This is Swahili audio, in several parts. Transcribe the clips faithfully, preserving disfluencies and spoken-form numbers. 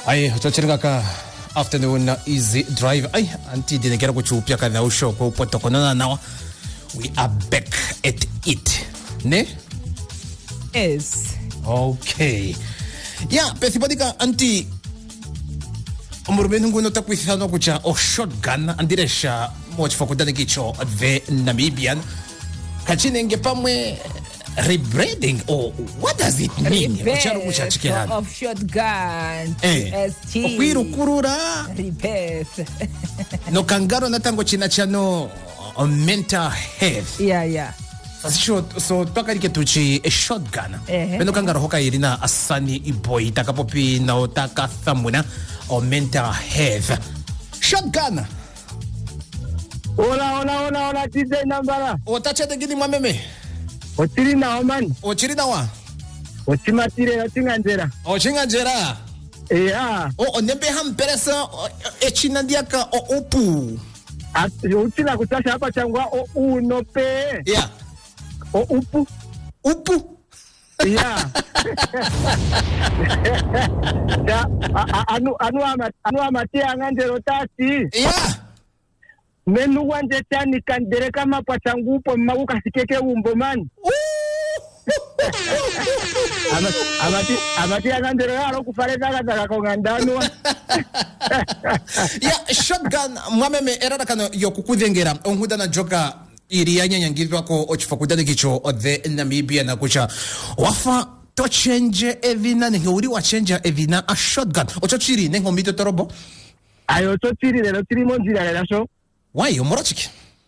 Ay, tuchirika ka afternoon easy drive. Ay, anti dinekera kuchupia kadha usho kwa upo tokonana nawa. We are back at it. Ne? Yes. Okay. Yeah, pesibadika anti umurubeni nguno takwithano kucha o shotgun andiresha moch fakudani kicho the Namibian. Kachinenge pamwe rebranding or what does it mean? Rebirth of shotgun. Eh. S T. Okwiru kurura. Rebirth. No kangaro natango china chano uh, mental health. Yeah, yeah. So so twakalike tuchi a shotgun. Eh. Beno kangaro hoka irina asani iboy takapopi na otaka thamuna or mental health. Shotgun. Hola, hola, hola, hola, T J Nambara. Otacha de gini mwameme. Ochiri na oman. Ochiri na wa. Ochimatire, ochinganjera. Ochinganjera. Yeah. O onembe hamperesa echina diaka o upu. Uchina kutasha hapa changwa o uno pe. Yeah. O upu. Upu. Yeah. Ya, anu anu amat anu amati anganjero tati. Yeah. Menu wanje chani kandere kama pachangupo mauka sikeke umbo man. Amati amati amati anganjero yaro kufareka kata kongandano. Yeah, shotgun mwameme erada kano yokukudengera onhuda na joka irianya nyangirwa ko ochifakudani kicho the Namibia na kucha wafa to change evina nguri wa change evina a shotgun ochochiri nengo mito torobo Ayo chochiri lero tiri monjira lero so. Why omorochiki?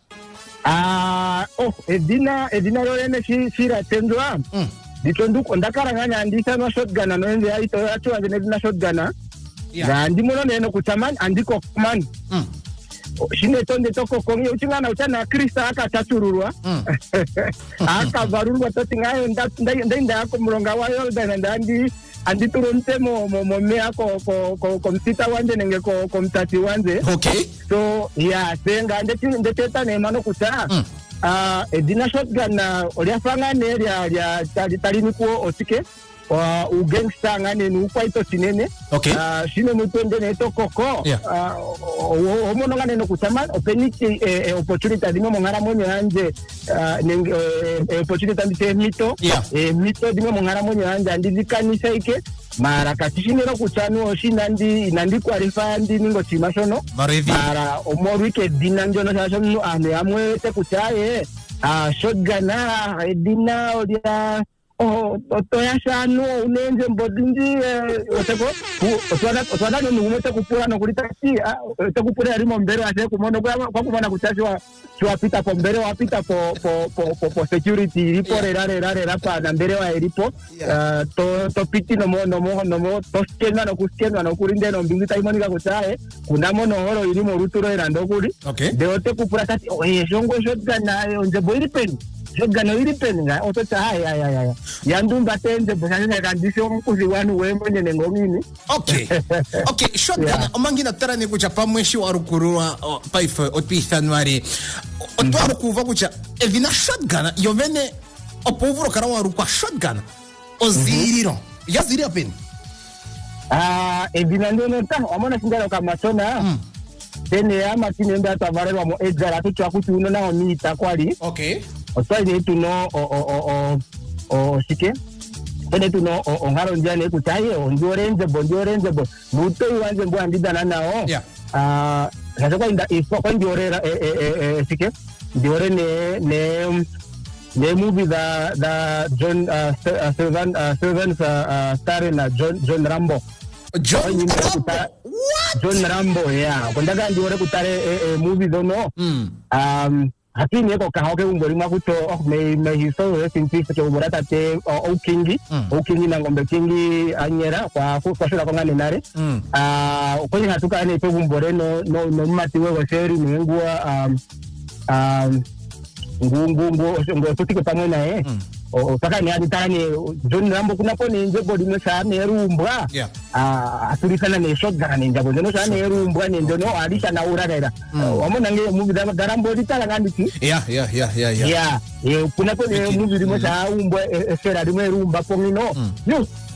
Ah, oh, edina edina lorene shi shira tendwa. Mm. Ditonduko ndakaranganya andisa no shotgun no nze aito acho ande na shotgun. Yeah. Na ndimono neno kutaman andiko man. Mm. Shine tonde toko kongi uchingana uchana Krista aka tatururwa. Mm. Aka varurwa totingayo ndinda ndinda yako mronga wa Yordan ndandi andi turunte mo mo mo me ako ko ko komsita wanje nenge ko komtati wanje. Okay. So yeah, senga ndeti ndeteta ne mano kuta. Mm. Ah, uh, edina shotgun na oliafanga ne ya ya tali tali nikuo osike. Wa uh, ugangsta ngane nu kwaito sinene. Okay. Ah, uh, shine mutende ne to koko. Yeah. Ah, uh, omono ngane no kutama openiki eh, eh, opportunity dimo mongara monyo anje uh, nenge eh, opportunity ndite mito. Yeah. Eh, mito dimo mongara monyo anje ndizikanisa ike. Mara katishine no kuchanu oshina ndi nandi qualify ndi ningo chimashono. Barevi. Mara omorike dinanjo no shashono ane amwe te kuchaye. Ah, shotgun na edina odia oh otoya shanu unenze mbodinji oteko otwada otwada no ngumete kupura no kulita si te kupura rimo mbere ase kumono kwa kwa kumana kutashwa chwa pita po mbere wa pita po po po po security ripo rera rera rera pa na mbere wa ripo to to piti no mo no mo no mo to skena no kuskena no kurinde no mbingi taimani ka kutae kuna mono horo irimo ruturo era ndokuri de ote kupura tati oye shongo shotgun na onje boiri pen shotgun iri pen nga oto ta ay ay ay yandumba tenze bosana condition kuzi wanu wembo nyene ngomini. Okay. Okay, shotgun yeah. Omangina tarani kucha pamweshi wa rukurua paife otpithanwari otwaru kuva kucha evina shotgun yovene opovuro karawa rukwa shotgun oziriro yaziri apeni. Ah, evina ndono ta amona sindalo kama sona. Mm. Tene ama tinenda tavarelwa mo edza atu twakuti uno na omita kwali. Okay. Otwaje tuno o o o o sike ene tuno ongaro njane kutaye onjorenze bonjorenze bo muto iwanze ngwa ndidana nao. Yeah. Ah, kaza kwa inda ifo kwa njorera e e e sike njore ne ne ne movie da da John Seven Seven starring John John Rambo. John Rambo. What? John Rambo, yeah. Kondaga njore kutare movie dono. Mm. Um Hakini yako kahoke umbori makuto oh me me hiso rest in peace ke umurata te o kingi o kingi na ngombe kingi anyera kwa kwa shula kwa ngane nare ah kwenye hatuka ane pe umbore no no no mati wewe sheri ni ngua um um ngungu ngo ngo tutike pamwe na eh o saka ni hadi tani John Rambo kuna pone nje body no sa ne rumbwa ah aturikana ne shotgun ne njabo no sa ne rumbwa ne ndono alisha na uragaira wamona nge movie da Rambo ditala ngandiki yeah yeah yeah yeah yeah yeah kuna pone movie dimo sa umbwa esera dimo rumba pomino yo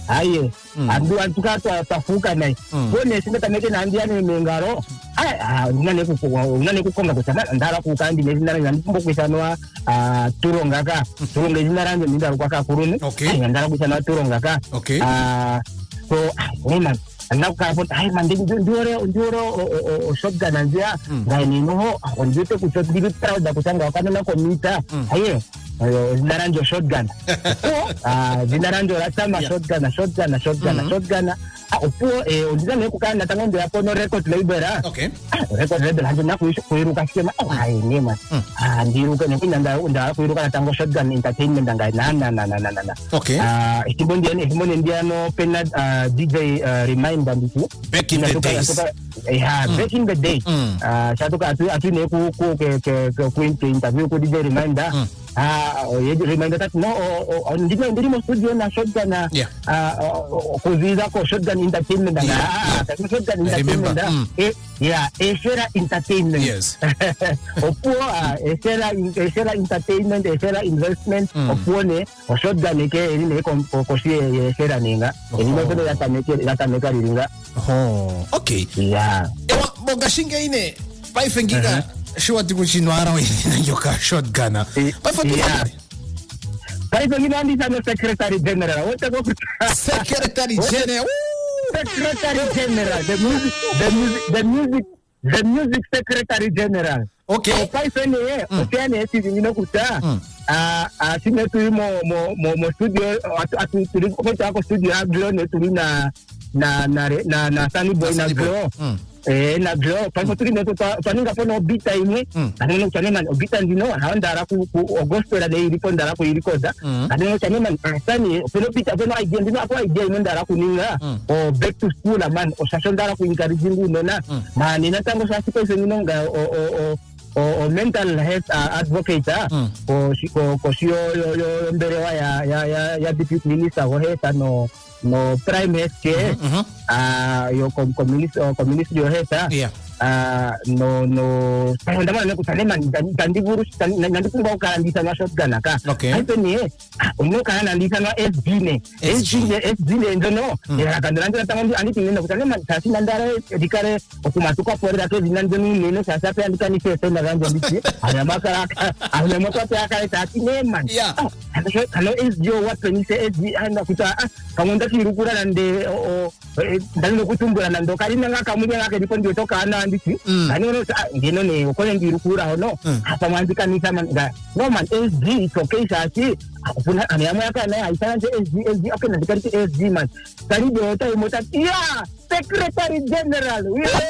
aye andu antuka tafuka nai kone singa tameke na ndiani mengaro ah unane ku unane kukonga kusana ndara ku kandi ne ndara ngandi kumbo kwisanwa turonga ka turonga zinaranje ndara kwa ka kuruni ndara kusana turonga ka ah so woman anda ka pot ai mandi ndure ndure o shotgun anzia ngani no ondite ku shot dibi proud da kusanga wakana komita aye Zinaranjo shotgun. Ah, zinaranjo rasama shotgun, shotgun, shotgun, shotgun. Ah, opo eh undiza ne kukaa na tango ndio hapo no record label ah. Okay. Record label hanje na kuiruka sema ai nema. Ah, ndiruka ne kinanda unda kuiruka na tango shotgun entertainment anga na na na na na. Okay. Ah, ikibondi yani ikibondi ndia no pena D J reminder ndiku. Back in the days. Yeah, back in the day. Ah, shatuka atu atu ne ku ku ke ke ku interview ku D J reminder. Ah, ye reminder that no ndimo ndimo studio na shotgun na kuziza ko shotgun entertainment na ah shotgun entertainment eh yeah Esera entertainment yes opo Esera Esera entertainment Esera investment opo ne o shotgun ke ni ko ko si Esera ninga ni no tele ya tameke ya tameka ringa oh okay yeah ewa bogashinga ine paifengiga shua tikuchinwara wina yoka shotgun yeah Kaya ginandi sa Secretary General. What go Secretary General. Secretary General. The music, the music, the music, the music Secretary General. Okay. Kaya sene eh, kaya ne si ngino kuta. Ah, ah, sine tu mo mo mo mo studio atu atu tu ko ta ko studio aglo ne tu na na na na na Sunny Boy na glo. Eh na glo pa ko tu ne to pa ninga po no beat time ani no chane man beat ndino handara ku Agosto la dei ripo ndara ku irikoda ani no chane man asani pero beat pero idea ndino apo idea ndara ku ninga o back to school man o sasho ndara ku encourage nguno na man ina tango sa sipo sino nga o o o o mental health advocate o ko ko sio yo yo mbere wa ya ya ya deputy minister wa heta no no prime minister ah yo communist communist yo heta ah no no ndama na kutanema ndandi buru ndandi kumba ukaandisa na shotgun aka hapo ni uno kana andisa na S D ne S D ne S D ne ndono ya kandanda tango andi tinenda kutanema tasi ndara dikare okumatuka pore ke zinando ni nene sasa pe andika ni sasa na ganja ndiki ana makara ana makara ka tasi ne man kana S D what ni se S D ana kuta kamonda kirukura nande o ndalo kutumbura nando kali nanga kamunya ngake ndipo ndio toka ana ndiki ani no ngino ne ukole ngirukura hono hapa mwandika ni kama no man S D it's okay sasi kuna aniamwa yaka na aisana S D S D okay na dikari S D man kali ndio ta imota yeah Secretary General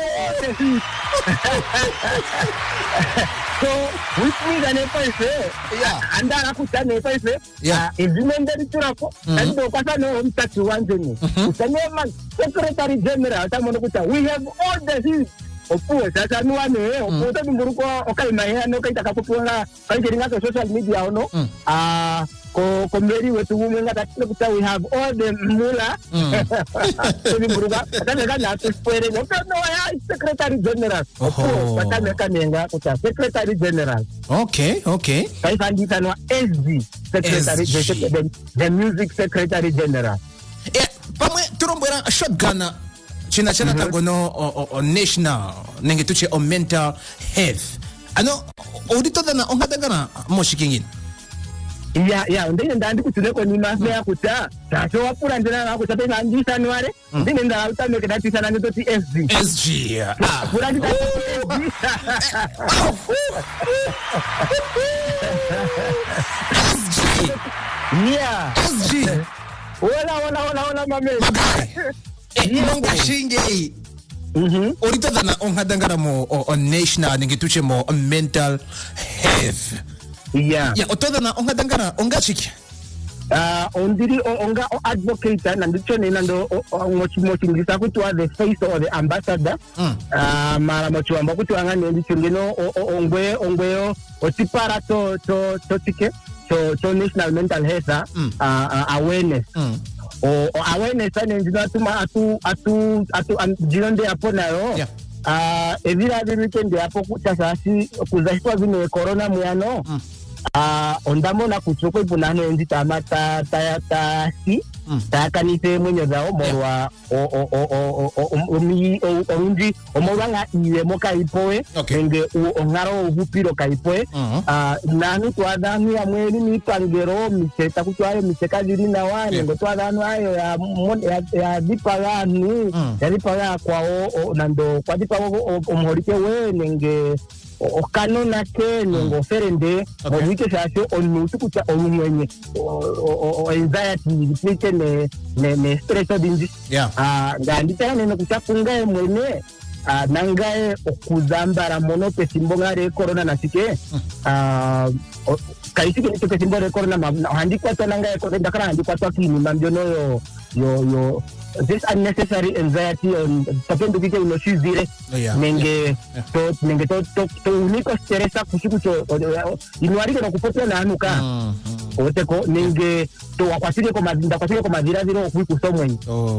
so which means ane paise yeah andara kutane paise yeah izimende turako ndio kasa no mtatu wanzeni usanema Secretary General tamono kuta we have all the things opo sasa nuane opo taburuko okaima yana okaita kapoponga kanjeringa to social media ono ah ko komeri wetu mwenga tatile kuta we have all the mula taburuka kana kana tuspere no no ya Secretary General opo kana kanenga kuta Secretary General okay okay kai fandisa no S D Secretary the, the music Secretary General eh pamwe turombera shotgun china chana tangono o, o national nenge tuche o mental health ano audito dana ongadagana moshikingin ya ya ndine ndandi kutune ko ni masme ya kuta taso wapura ndina na kuta pe ndisa nware ndine nda utame ke dati sana ndo ti S D S G ah pura ndita S G yeah S G wala wala wala wala mame Monga shinge mhm orita dana ongadangara mo o national nenge tuche mo mental health yeah ya otoda na ongadangara ongachiki ah ondiri onga advocate na ndicho ne nando ngochi mochi ngisa kutwa the face or the ambassador ah mara mochi amba kutwa ngane ndicho ngeno ongwe ongwe otipara to to to tike to to national mental health ah awareness o awareness ane ndina tuma atu atu atu jinonde hapo nayo ah evira weekend hapo kutasa si kuzashwa vile corona muyano ah ondamona kutsoko ipunano enzi tamata ta ta si takanise mwenye zao morwa o o o o o mi o unji omoranga iye moka ipoe nge ongaro upiro kaipoe ah nanu twada ni amweni ni pangero miseta kutwayo miseka diri na wane ngo twada no ayo ya ya dipaga ni ya dipaga kwa o nando kwa dipaga omhorike we nge okano nake ngo ferende omike shasho onutu kucha onyenye o anxiety dipite ne ne ne stress dinji ah ngandita nene kucha kunga mwene ah nangae okuzambara mono pesimbongare corona nasike ah kaisike ni pesimbongare corona handikwa tanangae ko ndakara handikwa twakini mambyono yo yo yo this unnecessary anxiety on tapendo kike unoshizire nenge to nenge to to to uniko stressa kushikucho inwari kana kupotwa na anuka oteko nenge to wakwasike kwa mazinda kwasike kwa mazira zero kuikusomwe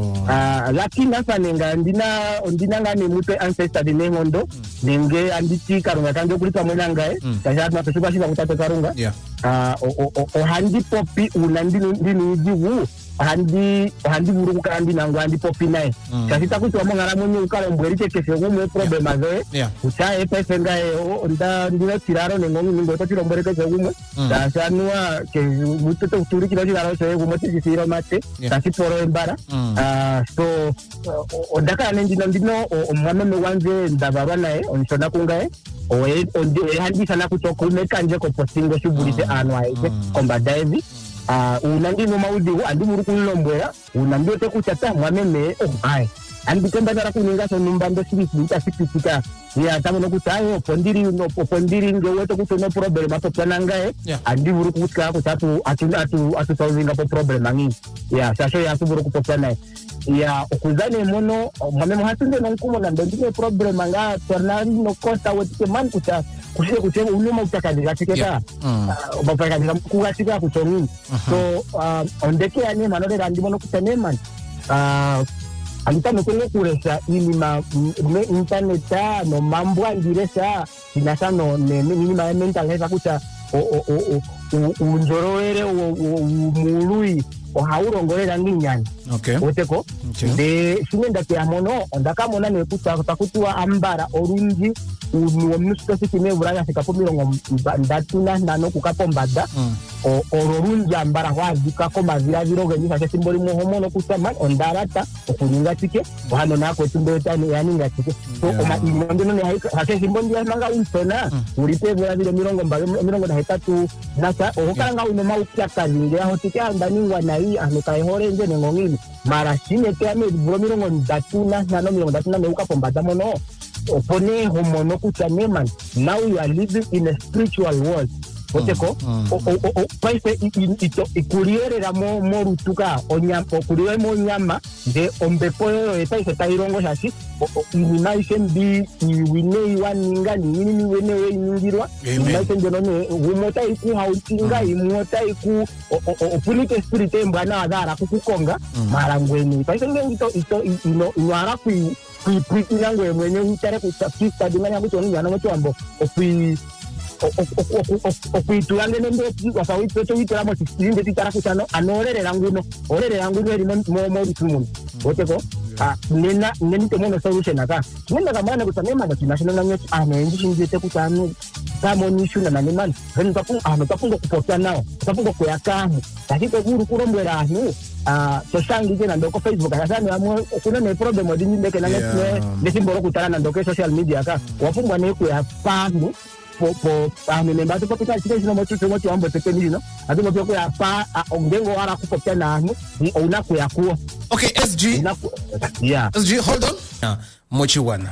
ah lakini nasa nenga ndina ndina ngane mupe ancestor de nengondo nenge anditi karunga kange kulitwa mwenangae kashatu napeshuka shika kutato karunga ah o handi popi unandini ndini jiwu handi handi buru kandi nangu handi popi nae kasita kuchwa mongara mwenye ukale mbwerite kese ngumwe problema zoe ucha epe senga o nda ndina tiraro nengongi ningo to tiro mbwerite kese ngumwe dashanua ke mututo uturi kilo tiraro soe ngumwe tisiro mate kasi poro embara ah so ondaka ndina ndino omwame mwanze ndababa nae onshona kungae oe onde handi sana kutoka umekanje ko postingo shubulite anwaise komba dive ah unandi no maudi andi muri kulombera unandi te kuchata mwameme oh hai andi kemba dara kuninga so numbando sibita sipita ya tamo no kutayo pondiri no pondiri ngeweto kutono problem apo planangae andi muri kutka kutatu atu atu atu tawinga po problem angi ya sasho ya suburu kupotana ya okuzane mono mwameme hatunde no nkumo na ndine problem anga tornari no kota wetike man kuta kushike kuchema unyuma utakazi katika bapaka ndika kugatika kuchongi so ondeke ane manore randi mono kutanema ah alita mekenge kuresa ili ma interneta no mambo andiresa inasa no ne minima mental health kuta o o o unjoroere o mului o haurongorera nginyani okay oteko de sinenda ke amono ondaka mona ne kuta kutua ambara orunji umu musto sikime buraya sikapo mirongo ndatuna nano kukapombada o orunji ambara wazi kakoma vira viro genyi sase simboli muhomo no kusama ondarata okuninga tike hano nako tumbe tani yani ngatike so oma imondo ne sase simbondi manga unsona uripe vira viro mirongo mbayo mirongo na hetatu nasa okanga uno maukia kazinge aho tike andani wana hii anokai horenje ngongini mara shine tame bro mirongo ndatuna nano mirongo ndatuna ne ukapombada mono opone homono kuchaneman now you are living in a spiritual world oteko o o paise ito ikurierera mo morutuka onya okuriwe mo nyama de ombepoyo etaise tairongo shashi inimation bi wine waninga ni nini wene we nyingirwa inimation jono ne umota iku hautinga imota iku opunike spirit embana adara kukukonga marangweni paise ngito ito ino nwara ku kuipi yangu mwenye utare kuchapista dimanya kuchoni yana mtu ambo opui opui tuange nende wasa wipeto witera mo sixteen titara kuchano anorere ranguno orere ranguno eri mo mo ritumun oteko ah nena neni te mono solution aka nenda kamana kutanema na national language ane nji njete kuchano kama nishu na naneman heni tapu ah tapungo kupokea nao tapungo kuyakamu takiko guru kurombwera anu ah sosangi je na ndoko Facebook akasani amwe kuna ne problem odini ndeke na ne nesimboro kutana na ndoko social media aka wafungwa ne ku ya pangu po po amene mbato popita chike chino moto chimo chambo tekeni no ati moto ku ya pa ongengo ara kupokea na anu una ku ya kuo okay S G yeah S G hold on yeah mochi wana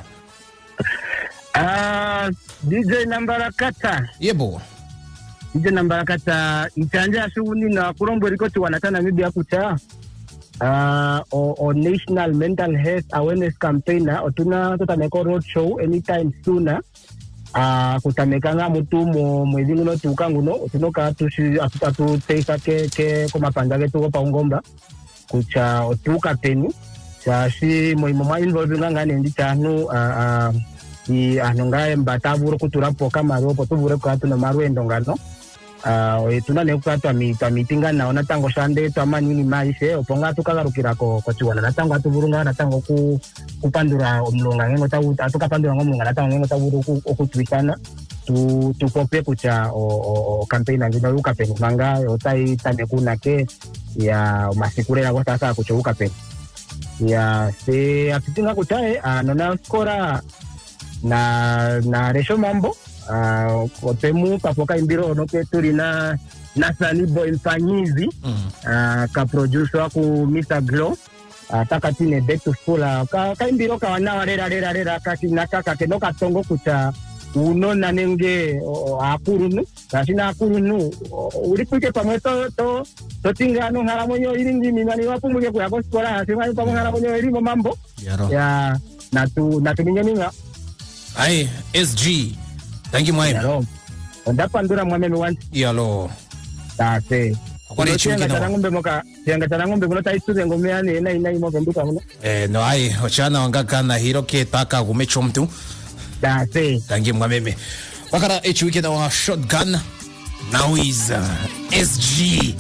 ah D J Nambarakata yebo D J Nambarakata itanja shughuli na kurombo rikoti wanatana midi akucha uh o, o National Mental Health Awareness Campaign otuna tutameko road show anytime sooner ah kutamekanga mutu mo mwezi nguno tukanguno tunoka tushi atatu teisa ke ke koma pangage tuko pa ngomba kucha otuka peni chashi moimo ma involve ngane ndi chanu ah i anongae mbataburo kuturapo kama ropo tubure kwa tuna marwendo ngano uh, tunane kutwa mi mitinga naona tango shande twamani ni maishe oponga tukagarukira ko ko chiwana natango atuburunga natango ku kupandura omlonga ngengo tawu atukapandura ngomlonga natango ngengo tawu okutwikana tu tupope kucha o, o, o campaign ngina ukapen manga otai tane kuna ke ya masikure ya sasa kucho ukapen ya se afitinga kutae anona skora na na resho mambo Uh, kotemu kapoka imbiro no ke turina nasani boy mfanyizi mm. uh, ka producer ku Mister Glow uh, takatine back to school uh, ka, ka imbiro ka wana warera rera rera ka kinaka ka keno ka tongo kucha uno nanenge uh, akurunu kasina akurunu uh, ulipike pamwe to to to tingano ngaramonyo iringi minani wapumuke ku yako skola sema pamwe ngaramonyo iringo mambo Yaro. Ya na tu na tuminyaninga ai S G. Thank you, Mwai. Hello. Onda pandura mwameme wanti. Yalo. Tate. Kwa ni chungi no. Ngombe moka, tianga tana ngombe moka taisuze ngombe ane ina ina imo benduka muna. Eh, no ai, ochana wangaka na hiroke taka gumecho mtu. Tate. Thank you, mwameme. Wakara echi weekend wa Shotgun. Now is uh, S G.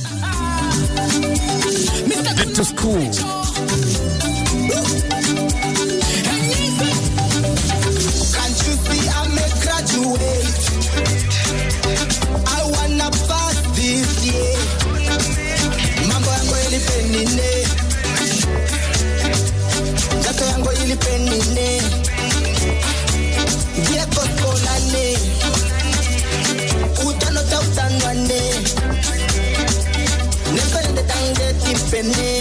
Back to school. I wanna pass this year. Mambo yangu ilipenine, jato yangu ilipenine, dieko skolane, utano ta utangane, nepende tange tipene,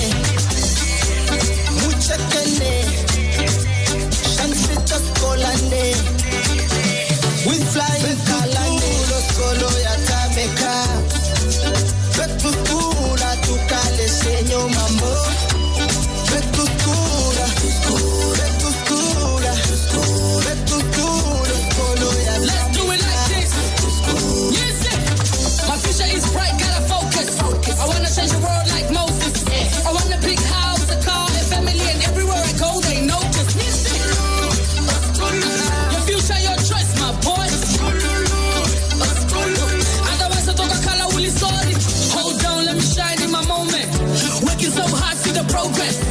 muchekene, shansita skolane. We fly in Kalani, los colo ya Tameka. Betuskura, tu kale seño mambo. Betuskura, betuskura, betuskura, colo ya Tameka. Let's do it like this. Yes, sir. My future is bright, gotta focus. I wanna change the world like Moses. I want a big house, a car, a family, and everywhere I go, they notice. Yes, sir. Your future, your choice, my boy. Otherwise I talk a color will sorry. Hold on, let me shine in my moment. Working so hard, see the progress.